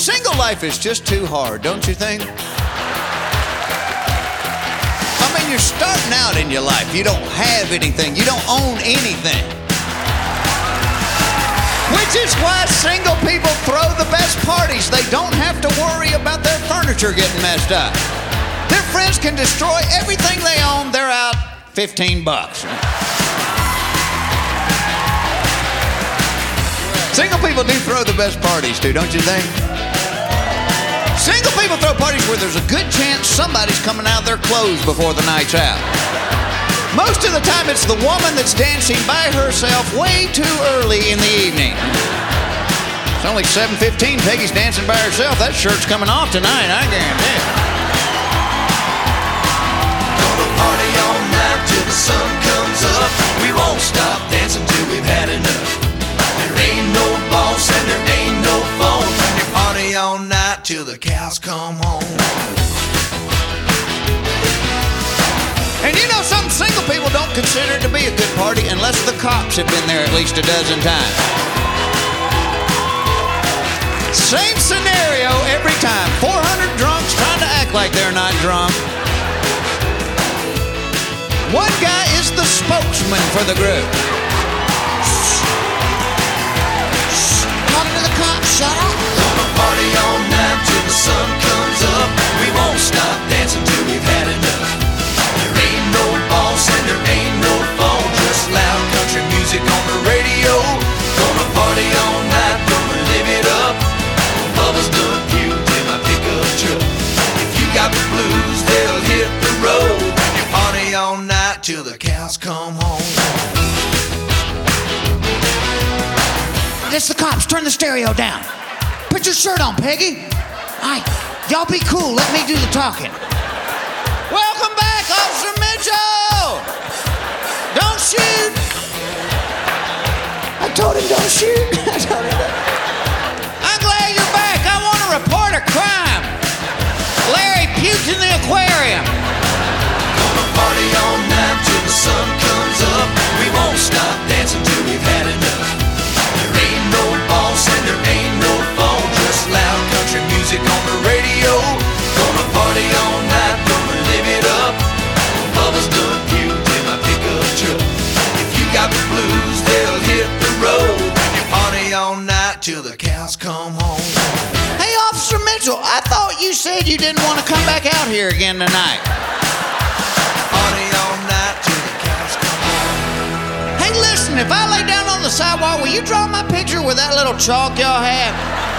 Single life is just too hard, don't you think? I mean, you're starting out in your life. You don't have anything. You don't own anything. Which is why single people throw the best parties. They don't have to worry about their furniture getting messed up. Their friends can destroy everything they own. They're out $15. Single people do throw the best parties too, don't you think? Single people throw parties where there's a good chance somebody's coming out of their clothes before the night's out. Most of the time it's the woman that's dancing by herself way too early in the evening. It's only 7:15, Peggy's dancing by herself. That shirt's coming off tonight, I guarantee it. Gonna party all night till the sun comes up. We won't stop dancing till we've had enough. There ain't no boss and there ain't no phone. We party all night till the cows come home. And you know something? Single people don't consider it to be a good party unless the cops have been there at least a dozen times. Same scenario every time. 400 drunks trying to act like they're not drunk. One guy is the spokesman for the group. Talking to the cops, shut up. Gonna party all night till the sun comes up. We won't stop dancing till we've had enough. There ain't no boss and there ain't no phone. Just loud country music on the radio. Gonna party all night, gonna live it up. Bubba's done fueled in my pickup truck. If you got the blues, they'll hit the road. And you party all night till the cows come home. It's the cops. Turn the stereo down. Put your shirt on, Peggy. All right, y'all be cool. Let me do the talking. Welcome back, Officer Mitchell. Don't shoot. I told him don't shoot. I told him don't. I'm glad you're back. I want to report a crime. Larry puked in the aquarium. Gonna party all night till the sun comes up. We won't stop dancing till we've had enough. There ain't no boss and there ain't no phone. Just loud country music on the radio. Gonna party all night, gonna live it up. Bubba's done fueled in my pickup truck. If you got the blues, they'll hit the road. And you party all night till the cows come home. Hey, Officer Mitchell, I thought you said you didn't want to come back out here again tonight. Party all night till the cows come home. Hey, listen, if I lay down on the sidewalk, will you draw my picture with that little chalk y'all have?